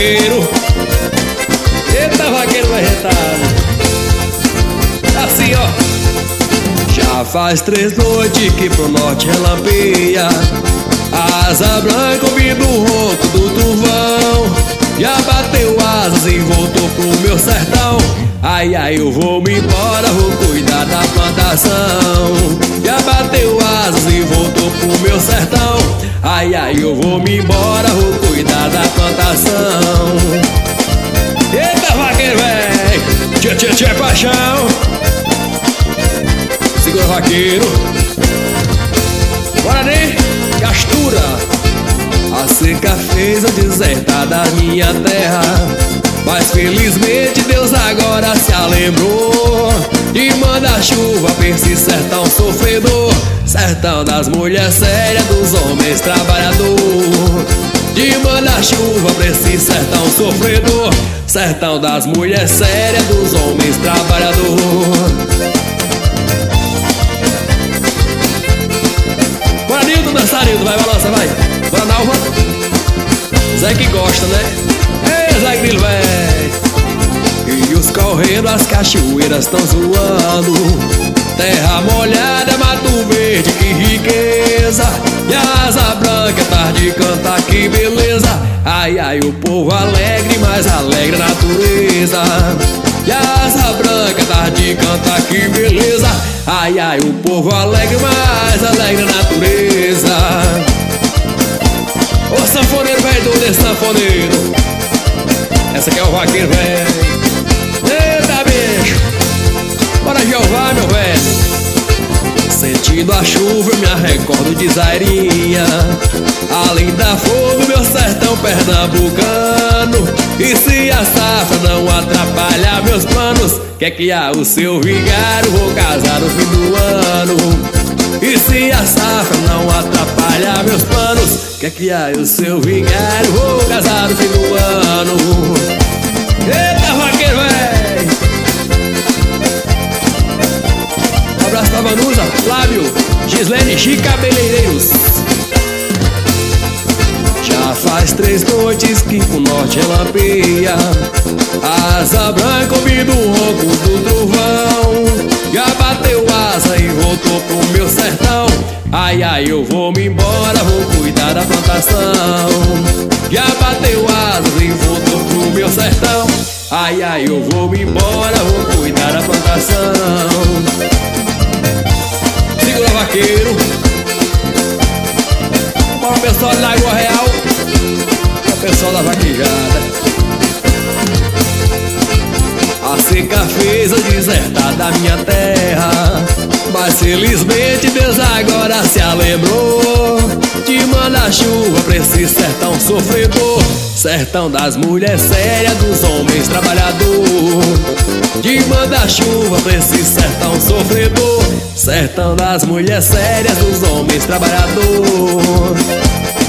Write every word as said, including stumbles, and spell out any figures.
vaqueiro. Eita, vaqueiro vai retado. Assim, ó. Já faz três noites que pro norte relampeia. Asa branca ouvindo o ronco do trovão. Já bateu asas e voltou pro meu sertão. Ai, ai, eu vou me embora, vou cuidar da plantação. Já bateu asas e voltou pro meu sertão. Ai, ai, eu vou me embora, vou cuidar da plantação. Eita, vaqueiro, véi! Tchê, tchê, tchê, paixão! Segura, vaqueiro! Bora, né? Gastura! A seca fez eu desertar da minha terra, mas felizmente Deus agora se alembrou de mandar chuva pra esse sertão sofredor. Sertão das mulheres sérias, dos homens trabalhador. De mandar chuva pra esse sertão sofredor. Sertão das mulheres sérias, dos homens trabalhador. Bora, Nilton, dançar, Nilton, vai, balança, vai. Bora, Nalva. Zé que gosta, né? Ei, Zé Grilo, véi. E os correios, as cachoeiras tão zoando. Terra molhada, mato verde, que riqueza. E a asa branca, tarde de cantar, que beleza. Ai, ai, o povo alegre, mais alegre a natureza. E a asa branca, tarde de cantar, que beleza. Ai, ai, o povo alegre, mais alegre a natureza. Ô sanfoneiro, velho doido, esse sanfoneiro. Essa aqui é o vaqueiro, velho. Eita, bicho. Bora, Jeová, meu velho. Sentindo a chuva eu me recordo de Zairinha. Além da flor do meu sertão pernambucano. E se a safra não atrapalhar meus planos, quer que há o seu vigário, vou casar no fim do ano. E se a safra não atrapalhar meus planos, quer que há o seu vigário, vou casar no fim do ano. Eita, vaqueiro, véi! Um abraço pra Vanusa, Flávio, Gislene, Chica, cabeleireiros. Já faz três noites que o norte relampeia. Asa branca ouvindo o ronco do trovão. Já bateu asa e voltou pro meu sertão. Ai, ai, eu vou me embora, vou cuidar da plantação. Já bateu asa e voltou pro meu sertão. Ai, ai, eu vou me embora, vou cuidar da plantação. Segura, vaqueiro. Para o pessoal da Água Real, para o pessoal da vaquejada. A seca fez eu desertar da minha terra, mas felizmente Deus agora se alembrou de mandar chuva pra esse sertão sofredor. Sertão das mulheres sérias, dos homens trabalhador. De mandar chuva pra esse sertão sofredor. Sertão das mulheres sérias, dos homens trabalhador.